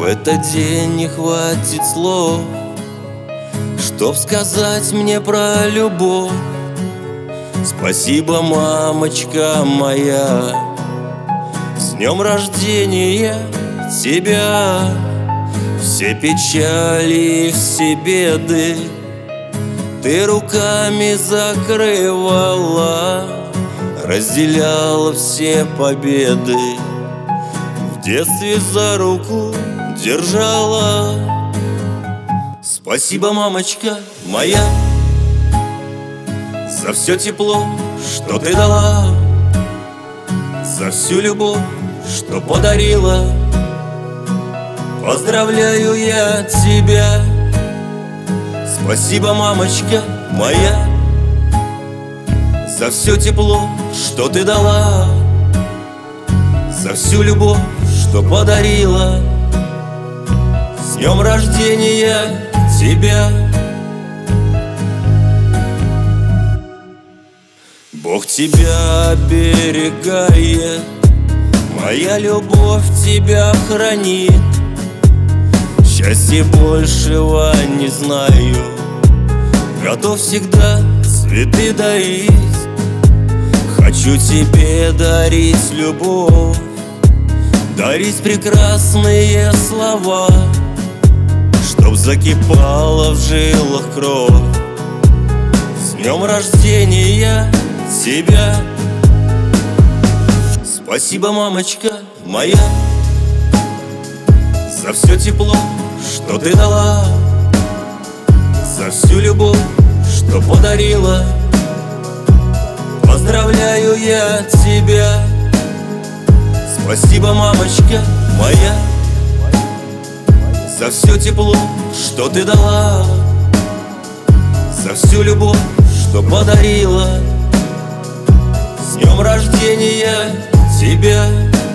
В этот день не хватит слов, чтоб сказать мне про любовь. Спасибо, мамочка моя, с днем рождения тебя. Все печали и все беды ты руками закрывала, разделяла все победы, в детстве за руку держала. Спасибо, мамочка моя, за все тепло, что ты дала, за всю любовь, что подарила. Поздравляю я тебя. Спасибо, мамочка моя, за все тепло, что ты дала, за всю любовь, что подарила. С днем рождения тебя. Бог тебя оберегает, моя любовь тебя хранит. Счастья большего не знаю, готов всегда цветы дарить. Хочу тебе дарить любовь, дарить прекрасные слова, чтоб закипала в жилах кровь. С днем рождения тебя. Спасибо, мамочка моя, за все тепло, что ты дала, за всю любовь, что подарила. Поздравляю я тебя. Спасибо, мамочка моя, за все тепло, что ты дала, за всю любовь, что подарила. С днем рождения тебя.